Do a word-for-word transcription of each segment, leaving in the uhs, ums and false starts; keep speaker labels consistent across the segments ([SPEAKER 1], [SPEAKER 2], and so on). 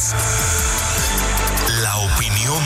[SPEAKER 1] Noticias. La opinión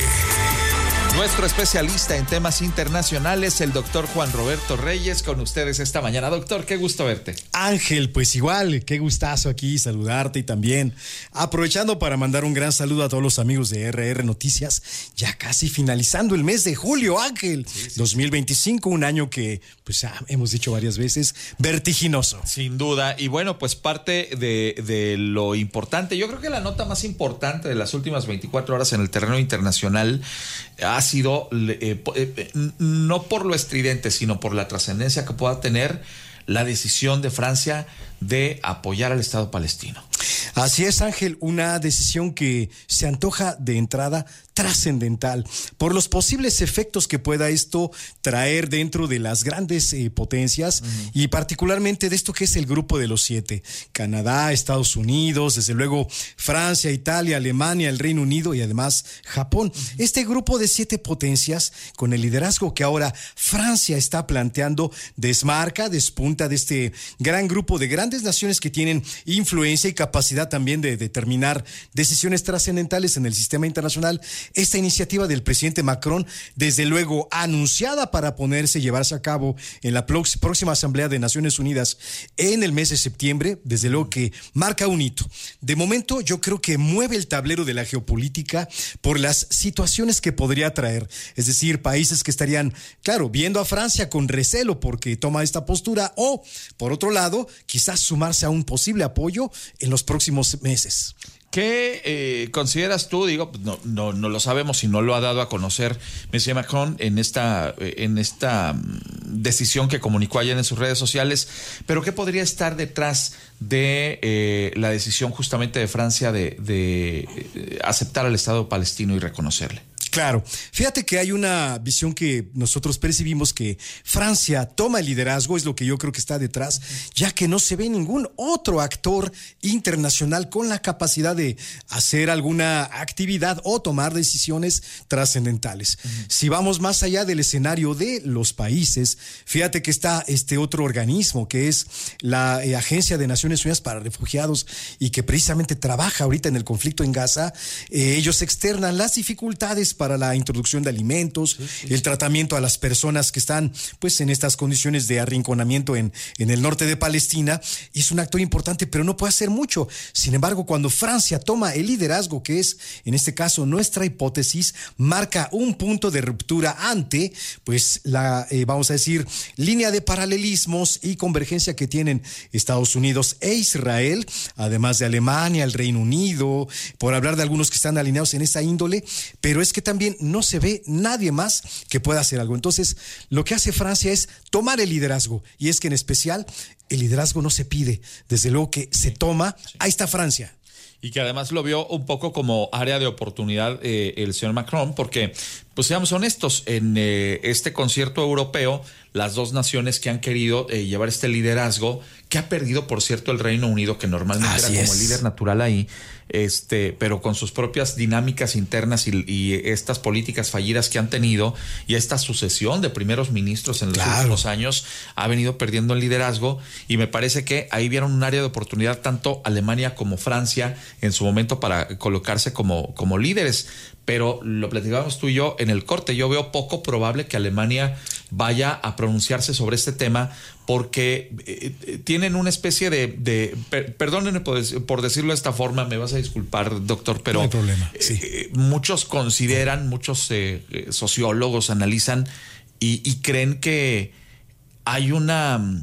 [SPEAKER 1] de
[SPEAKER 2] nuestro especialista en temas internacionales, el doctor Juan Roberto Reyes, con ustedes esta mañana. Doctor, qué gusto verte.
[SPEAKER 3] Ángel, pues igual, qué gustazo aquí saludarte y también aprovechando para mandar un gran saludo a todos los amigos de R R Noticias, ya casi finalizando el mes de julio, Ángel, sí, sí, dos mil veinticinco, un año que, pues ya hemos dicho varias veces, vertiginoso.
[SPEAKER 2] Sin duda, y bueno, pues parte de, de lo importante, yo creo que la nota más importante de las últimas veinticuatro horas en el terreno internacional ha sido, eh, eh, no por lo estridente, sino por la trascendencia que pueda tener la decisión de Francia de apoyar al Estado palestino.
[SPEAKER 3] Así es, Ángel, una decisión que se antoja de entrada trascendental por los posibles efectos que pueda esto traer dentro de las grandes eh, potencias, uh-huh. y particularmente de esto que es el grupo de los siete: Canadá, Estados Unidos, desde luego Francia, Italia, Alemania, el Reino Unido y además Japón. Uh-huh. Este grupo de siete potencias, con el liderazgo que ahora Francia está planteando, desmarca, despunta de este gran grupo de grandes naciones que tienen influencia y capacidad también de determinar decisiones trascendentales en el sistema internacional. Esta iniciativa del presidente Macron, desde luego anunciada para ponerse, llevarse a cabo en la próxima Asamblea de Naciones Unidas en el mes de septiembre, desde luego que marca un hito. De momento, yo creo que mueve el tablero de la geopolítica por las situaciones que podría traer. Es decir, países que estarían, claro, viendo a Francia con recelo porque toma esta postura, o, por otro lado, quizás sumarse a un posible apoyo en los próximos meses.
[SPEAKER 2] ¿Qué eh, consideras tú? Digo, no, no, no lo sabemos si no lo ha dado a conocer Monsieur Macron en esta, en esta decisión que comunicó ayer en sus redes sociales, pero ¿qué podría estar detrás de eh, la decisión justamente de Francia de, de eh, aceptar al Estado palestino y reconocerle?
[SPEAKER 3] Claro, fíjate que hay una visión que nosotros percibimos que Francia toma el liderazgo, es lo que yo creo que está detrás, ya que no se ve ningún otro actor internacional con la capacidad de hacer alguna actividad o tomar decisiones trascendentales. Uh-huh. Si vamos más allá del escenario de los países, fíjate que está este otro organismo que es la eh, Agencia de Naciones Unidas para Refugiados y que precisamente trabaja ahorita en el conflicto en Gaza. Eh, ellos externan las dificultades para la introducción de alimentos, sí, sí, el sí. tratamiento a las personas que están pues en estas condiciones de arrinconamiento en, en el norte de Palestina. Y es un actor importante, pero no puede hacer mucho. Sin embargo, cuando Francia toma el liderazgo, que es en este caso nuestra hipótesis, marca un punto de ruptura ante pues la, eh, vamos a decir, línea de paralelismos y convergencia que tienen Estados Unidos e Israel, además de Alemania, el Reino Unido, por hablar de algunos que están alineados en esa índole, pero es que también no se ve nadie más que pueda hacer algo. Entonces, lo que hace Francia es tomar el liderazgo, y es que en especial el liderazgo no se pide, desde luego que se toma. Sí. Ahí está Francia.
[SPEAKER 2] Y que además lo vio un poco como área de oportunidad eh, el señor Macron, porque, pues seamos honestos, en eh, este concierto europeo, las dos naciones que han querido eh, llevar este liderazgo, que ha perdido, por cierto, el Reino Unido, que normalmente Así era como es. el líder natural ahí, este, pero con sus propias dinámicas internas y, y estas políticas fallidas que han tenido, y esta sucesión de primeros ministros en los claro. últimos años, ha venido perdiendo el liderazgo, y me parece que ahí vieron un área de oportunidad tanto Alemania como Francia en su momento para colocarse como, como líderes. Pero lo platicábamos tú y yo en el corte. Yo veo poco probable que Alemania vaya a pronunciarse sobre este tema, porque eh, tienen una especie de, de per, perdónenme por, por decirlo de esta forma, me vas a disculpar, doctor, pero
[SPEAKER 3] no hay problema. Sí.
[SPEAKER 2] eh, muchos consideran, muchos eh, sociólogos analizan y, y creen que hay una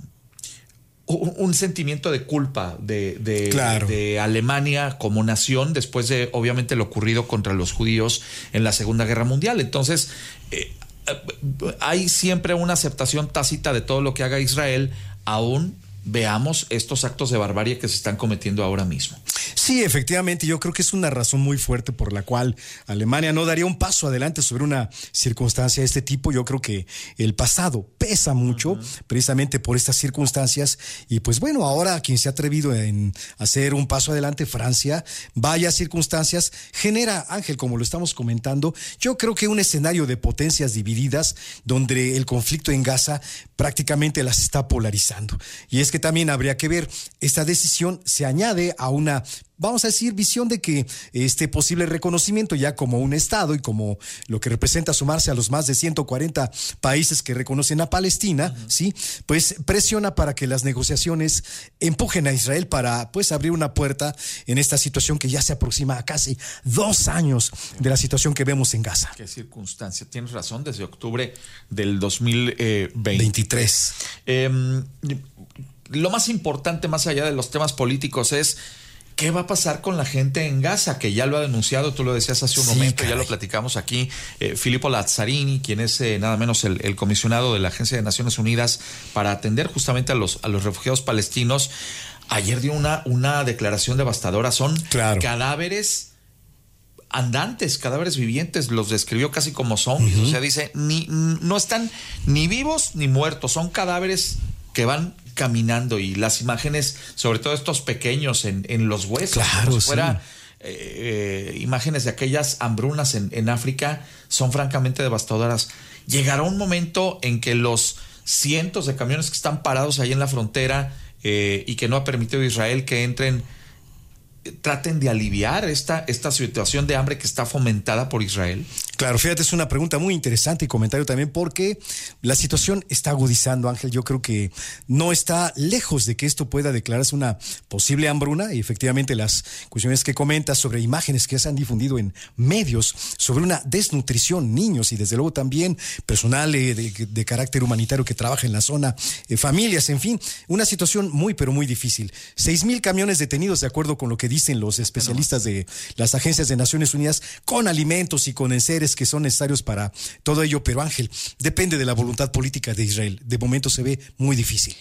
[SPEAKER 2] un sentimiento de culpa de, de,
[SPEAKER 3] claro.
[SPEAKER 2] de Alemania como nación después de, obviamente, lo ocurrido contra los judíos en la Segunda Guerra Mundial. Entonces, eh, hay siempre una aceptación tácita de todo lo que haga Israel, aún veamos estos actos de barbarie que se están cometiendo ahora mismo.
[SPEAKER 3] Sí, efectivamente, yo creo que es una razón muy fuerte por la cual Alemania no daría un paso adelante sobre una circunstancia de este tipo. Yo creo que el pasado pesa mucho, uh-huh. precisamente por estas circunstancias, y pues bueno, ahora quien se ha atrevido en hacer un paso adelante, Francia, vaya circunstancias, genera, Ángel, como lo estamos comentando, yo creo que un escenario de potencias divididas donde el conflicto en Gaza prácticamente las está polarizando. Y es que también habría que ver, esta decisión se añade a una vamos a decir, visión de que este posible reconocimiento ya como un Estado y como lo que representa sumarse a los más de ciento cuarenta países que reconocen a Palestina, uh-huh. ¿sí? Pues presiona para que las negociaciones empujen a Israel para pues abrir una puerta en esta situación que ya se aproxima a casi dos años de la situación que vemos en Gaza.
[SPEAKER 2] Qué circunstancia, tienes razón, desde octubre del dos mil veinte.
[SPEAKER 3] veintitrés.
[SPEAKER 2] Eh, lo más importante, más allá de los temas políticos, es ¿qué va a pasar con la gente en Gaza? Que ya lo ha denunciado, tú lo decías hace un sí, momento, caray. Ya lo platicamos aquí, eh, Filippo Lazzarini, quien es eh, nada menos el, el comisionado de la Agencia de Naciones Unidas para atender justamente a los, a los refugiados palestinos, ayer dio una, una declaración devastadora. Son claro. cadáveres andantes, cadáveres vivientes, los describió casi como zombies, uh-huh. o sea, dice, ni, no están ni vivos ni muertos, son cadáveres que van caminando, y las imágenes, sobre todo estos pequeños en, en los huesos,
[SPEAKER 3] claro,
[SPEAKER 2] como si fuera
[SPEAKER 3] sí.
[SPEAKER 2] eh, imágenes de aquellas hambrunas en, en África, son francamente devastadoras. Llegará un momento en que los cientos de camiones que están parados ahí en la frontera eh, y que no ha permitido Israel que entren, traten de aliviar esta, esta situación de hambre que está fomentada por Israel.
[SPEAKER 3] Claro, fíjate, es una pregunta muy interesante y comentario también, porque la situación está agudizando, Ángel. Yo creo que no está lejos de que esto pueda declararse una posible hambruna, y efectivamente las cuestiones que comentas sobre imágenes que se han difundido en medios sobre una desnutrición, niños y desde luego también personal eh, de, de carácter humanitario que trabaja en la zona, eh, familias, en fin, una situación muy pero muy difícil. Seis mil camiones detenidos, de acuerdo con lo que dicen los especialistas de las agencias de Naciones Unidas, con alimentos y con enseres que son necesarios para todo ello, pero Ángel, depende de la voluntad política de Israel. De momento se ve muy difícil.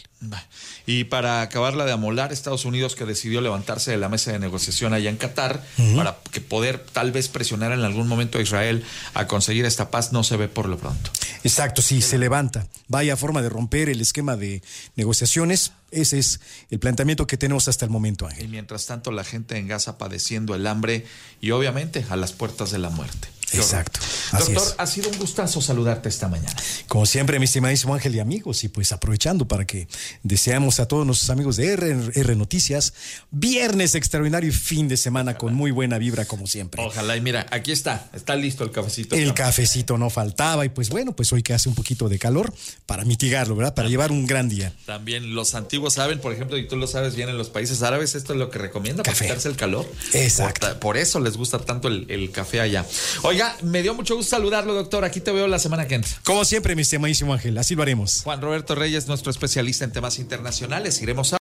[SPEAKER 2] Y para acabarla de amolar, Estados Unidos, que decidió levantarse de la mesa de negociación allá en Qatar, uh-huh. para que poder tal vez presionar en algún momento a Israel a conseguir esta paz, no se ve por lo pronto.
[SPEAKER 3] Exacto, sí, se levanta. Vaya forma de romper el esquema de negociaciones. Ese es el planteamiento que tenemos hasta el momento, Ángel.
[SPEAKER 2] Y mientras tanto, la gente en Gaza padeciendo el hambre y obviamente a las puertas de la muerte.
[SPEAKER 3] Exacto.
[SPEAKER 2] Doctor, es. Ha sido un gustazo saludarte esta mañana.
[SPEAKER 3] Como siempre, mi estimadísimo Ángel y amigos, y pues aprovechando para que deseamos a todos nuestros amigos de R, R Noticias, viernes extraordinario y fin de semana Ojalá. Con muy buena vibra como siempre.
[SPEAKER 2] Ojalá, y mira, aquí está, está listo el cafecito.
[SPEAKER 3] El cafecito no faltaba, y pues bueno, pues hoy que hace un poquito de calor, para mitigarlo, ¿verdad? Para También. Llevar un gran día.
[SPEAKER 2] También los antiguos saben, por ejemplo, y tú lo sabes bien, en los países árabes esto es lo que recomienda
[SPEAKER 3] café.
[SPEAKER 2] Para quitarse el calor.
[SPEAKER 3] Exacto.
[SPEAKER 2] Por, por eso les gusta tanto el, el café allá. Oiga, me dio mucho gusto saludarlo, doctor. Aquí te veo la semana que entra.
[SPEAKER 3] Como siempre, mi estimadísimo Ángel, así lo haremos.
[SPEAKER 2] Juan Roberto Reyes, nuestro especialista en temas internacionales. Iremos a